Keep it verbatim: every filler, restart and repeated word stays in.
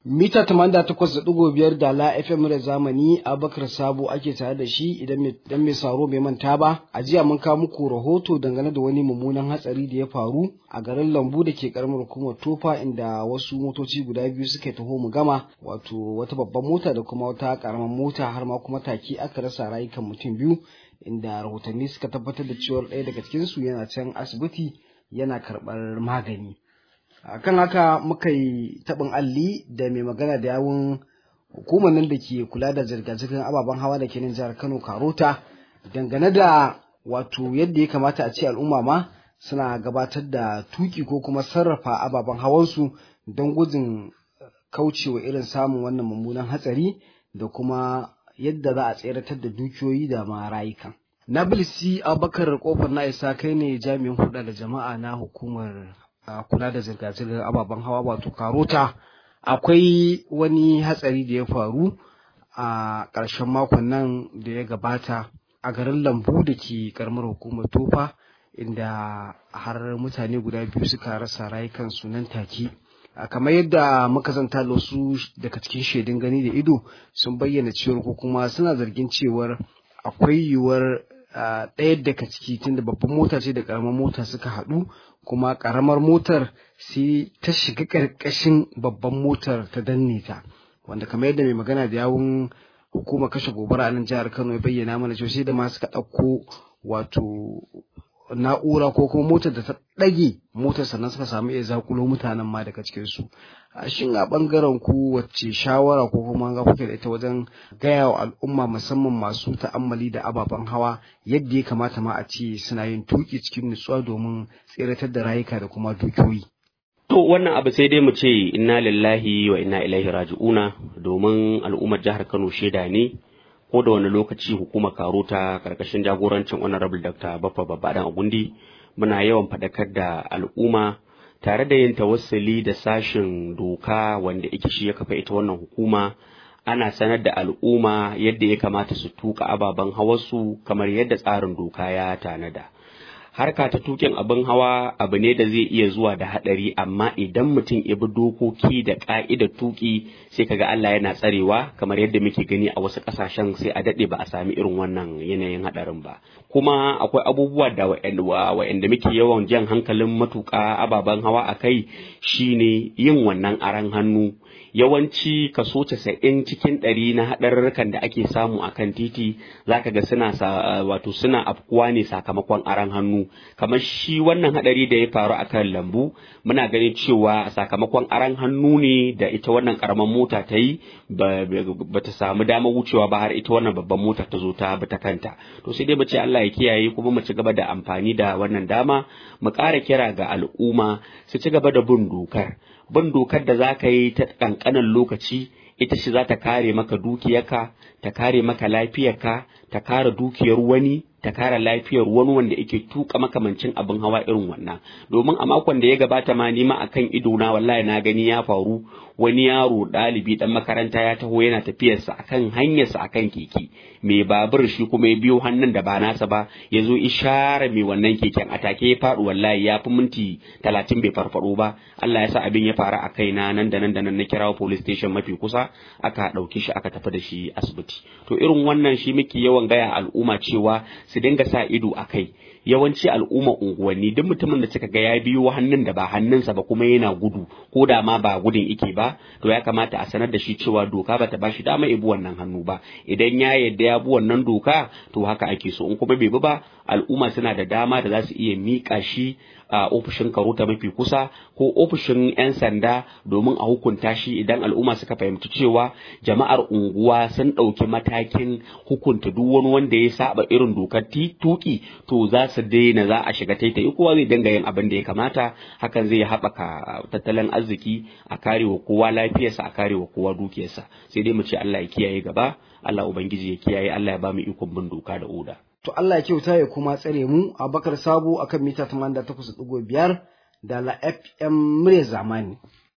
Mita tamanin da takwas da ɗigo biyar da la F M da zamani Abubakar Sabo ake tare da shi idan mai saro bai manta ba. A jiya mun kawo muku rahoto dangane da wani mummunan hatsari da ya faru a garin Lambu da ke karamar hukumar Tofa, inda wasu motoci guda biyu suka taho mu gama, wato wata babban mota da kuma wata karamar mota, har ma kuma take aka rasa rayukan mutum biyu, inda rahotanni suka tabbatar da cewa ɗaya daga cikinsu yana can asibiti yana karɓar magani. Kan haka muka yi taɓin alli da mai magana da yawun hukumar nan da ke kula da zirga-zirgar ababen hawa da ke nan jihar Kano, Karota, dangane da wato yadda ya kamata a ce al'umma ma suna gabatar da tuki ko kuma sarrafa ababen hawansu don gudun kaucewa irin samun wannan mummunan hatsari da kuma yadda za a tseratar da dukiyoyi da ma rayuka. Nabilisi Abubakar Kofar na isa, kai ne jami'in hulɗa da jama'a na hukumar a kula da zirga-zirgar ababen hawa wato Karota. Akwai wani hatsari da ya faru a ƙarshen makon nan da ya gabata a garin Lambu da ke karamar hukumar Tofa, inda har mutane guda biyu suka rasa rayukansu nan take. Kamar yadda muka zanta da wasu daga cikin shaidun gani da ido, sun bayyana cewar ko kuma suna zargin cewar akwai yiwuwar ɗaya daga ciki, tunda babban mota ce da ƙaramar mota suka haɗu, kuma ƙaramar motar sai ta shiga ƙarƙashin babban motar ta danne ta, wanda kamar yadda mai magana da yawun hukumar kashe gobara a nan jihar Kano ya bayyana mana cewa sai da ma suka ɗauko wato na'ura ko kuma motar da ta ɗage motar sannan suka samu iya zakulo mutanen ma daga cikin su. Shin a ɓangaren ku wacce shawara ko kuma ga kuke da ita wajen gaya wa al'umma musamman masu ta'ammali da ababen hawa yadda ya kamata ma a ce suna yin tuki cikin nutsuwa domin tseratar da rayuka da kuma dukiyoyi? To wannan abu sai dai mu ce inna lillahi wa inna ilaihi raji'una, domin al'ummar jihar Kano shaida ne. Ko da wani lokaci hukumar Karota karkashin jagorancin Honorable Doctor Baffa Babbaɗan Agundi muna yawan faɗakar da al'umma tare da yin tawassuli da sashin doka wanda yake shi ya kafa ita wannan hukuma. Ana sanar da al'umma yadda ya kamata su tuka ababen hawarsu kamar yadda tsarin doka ya tanada. Harka ta tukin abin hawa abu ne da zai iya zuwa da haɗari, amma idan mutum ya bi dokoki da ƙa'idar tuki sai kaga Allah yana tsarewa, kamar yadda muke gani a wasu ƙasashen sai a daɗe ba a sami irin wannan yanayin haɗarin ba. Kuma akwai abubuwa da wa'anda muke yawan jan hankalin matuƙa ababen hawa a kai, shine yin wannan aran hannu. Yawanci kaso casa'in cikin ɗari na haɗarurrukan da ake samu a kan titi zaka ga suna wato suna afkuwa ne sakamakon aran hannu. Kamar shi wannan haɗari da ya faru a kan Lambu, muna ganin cewa sakamakon aran hannu ne da ita wannan ƙaramar mota ta yi ba ta samu damar wucewa ba, har ita wannan babban mota ta zo ta bi ta kanta. To sai dai mu ce Allah ya kiyaye, kuma mu ci gaba da amfani da wannan dama mu ƙara kira ga al'umma su ci gaba da bin dokar. Bin dokar da za ka yi ta ƙanƙanin lokaci ita ce za ta kare maka dukiyarka, ta kare maka lafiyarka, ta kare dukiyar wani, ta kare lafiyar wani wanda yake tuka makamancin abin hawa irin wannan. Domin a makon da ya gabata ma nima akan ido na wallahi na gani ya faru, wani yaro ɗalibi ɗan makaranta ya taho yana tafiyarsa akan hanyarsa akan keke, mai babur shi kuma ya biyo hannun da ba nasa ba, ya zo ishara mai wannan keken a take ya faɗi. Wallahi ya fi minti talatin bai farfaɗo ba. Allah ya sa abin ya faru a kaina, nan da nan da nan na kirawo police station mafi kusa, aka ɗauki shi aka tafi da shi asibiti. To irin wannan shi muke yawan gaya al'umma cewa su dinga sa ido a kai. Yawanci al'umma unguwanni duk mutumin da suka ga ya biyo hannun da ba hannunsa ba kuma yana gudu, ko da ma ba gudun ike ba, to ya kamata a sanar da shi cewa doka bata bashi dama ya bi wannan hannu ba. Idan ya yadda ya bi wannan doka to haka ake so, in kuma bai bi ba, al'umma suna da dama da za su iya miƙa shi a ofishin Karota mafi kusa ko ofishin 'yan sanda domin a hukunta shi idan al'umma suka fahimci cewa jama'ar unguwa sun ɗauki matakin hukunta duk wani wanda ya saba irin dokar tuki, to za su daina, za a shiga taitayi, kowa zai dinga yin abin da ya kamata. Hakan zai haɓaka tattalin arziki, a kare wa kowa lafiyarsa, a kare wa kowa dukiyarsa. Sai dai mu ce Allah ya kiyaye gaba, Allah Ubangiji ya kiyaye, Allah ya ba mu ikon bin doka da oda. To Allah ya kyauta ya kuma tsare mu. Abubakar Sabo akan mita tamanin da takwas da ɗigo biyar da la F M murya zamani.